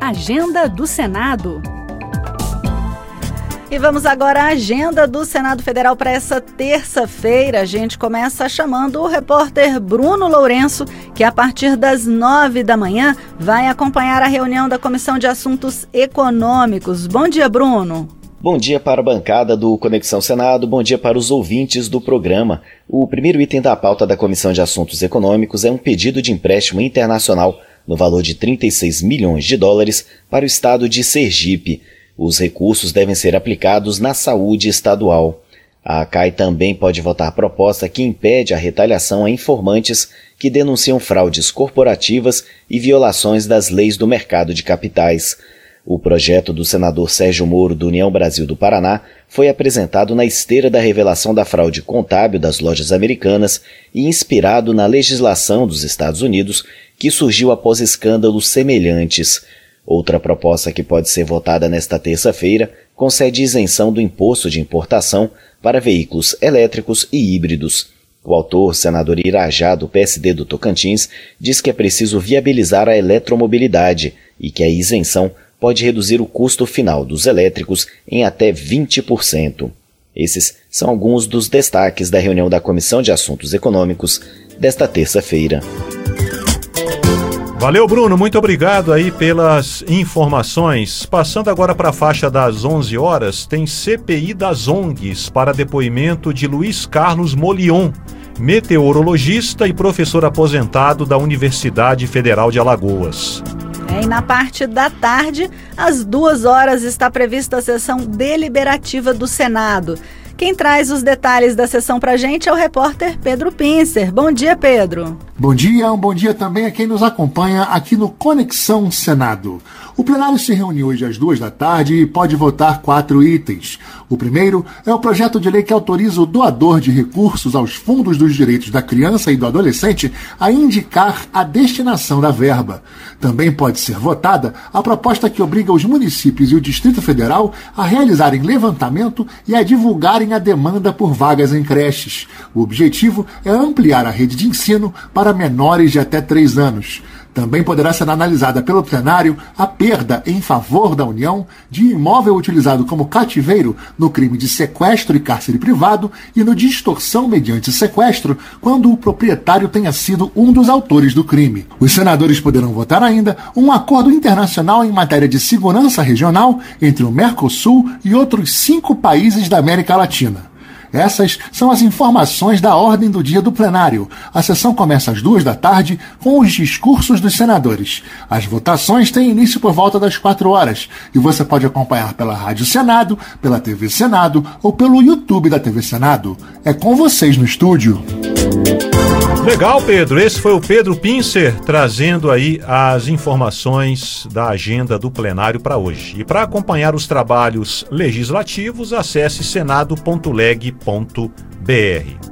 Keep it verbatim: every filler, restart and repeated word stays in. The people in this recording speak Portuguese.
Agenda do Senado. E vamos agora à agenda do Senado Federal para essa terça-feira. A gente começa chamando o repórter Bruno Lourenço, que a partir das nove da manhã vai acompanhar a reunião da Comissão de Assuntos Econômicos. Bom dia, Bruno. Bom dia para a bancada do Conexão Senado, bom dia para os ouvintes do programa. O primeiro item da pauta da Comissão de Assuntos Econômicos é um pedido de empréstimo internacional no valor de trinta e seis milhões de dólares para o estado de Sergipe. Os recursos devem ser aplicados na saúde estadual. A A C A I também pode votar proposta que impede a retaliação a informantes que denunciam fraudes corporativas e violações das leis do mercado de capitais. O projeto do senador Sérgio Moro, do União Brasil do Paraná, foi apresentado na esteira da revelação da fraude contábil das lojas americanas e inspirado na legislação dos Estados Unidos, que surgiu após escândalos semelhantes. Outra proposta que pode ser votada nesta terça-feira concede isenção do imposto de importação para veículos elétricos e híbridos. O autor, senador Irajá, do P S D do Tocantins, diz que é preciso viabilizar a eletromobilidade e que a isenção pode reduzir o custo final dos elétricos em até vinte por cento. Esses são alguns dos destaques da reunião da Comissão de Assuntos Econômicos desta terça-feira. Valeu, Bruno, muito obrigado aí pelas informações. Passando agora para a faixa das onze horas, tem C P I das O N Gs para depoimento de Luiz Carlos Molion, meteorologista e professor aposentado da Universidade Federal de Alagoas. É, e na parte da tarde, às duas horas, está prevista a sessão deliberativa do Senado. Quem traz os detalhes da sessão para a gente é o repórter Pedro Pincer. Bom dia, Pedro. Bom dia, um bom dia também a quem nos acompanha aqui no Conexão Senado. O plenário se reuniu hoje às duas da tarde e pode votar quatro itens. O primeiro é o projeto de lei que autoriza o doador de recursos aos fundos dos direitos da criança e do adolescente a indicar a destinação da verba. Também pode ser votada a proposta que obriga os municípios e o Distrito Federal a realizarem levantamento e a divulgarem a demanda por vagas em creches. O objetivo é ampliar a rede de ensino para menores de até três anos. Também poderá ser analisada pelo plenário a perda em favor da União de imóvel utilizado como cativeiro no crime de sequestro e cárcere privado e no de extorsão mediante sequestro, quando o proprietário tenha sido um dos autores do crime. Os senadores poderão votar ainda um acordo internacional em matéria de segurança regional entre o Mercosul e outros cinco países da América Latina. Essas são as informações da ordem do dia do plenário. A sessão começa às duas da tarde com os discursos dos senadores. As votações têm início por volta das quatro horas e você pode acompanhar pela Rádio Senado, pela T V Senado ou pelo YouTube da T V Senado. É com vocês no estúdio. Legal, Pedro. Esse foi o Pedro Pincer trazendo aí as informações da agenda do plenário para hoje. E para acompanhar os trabalhos legislativos, acesse senado ponto leg ponto br.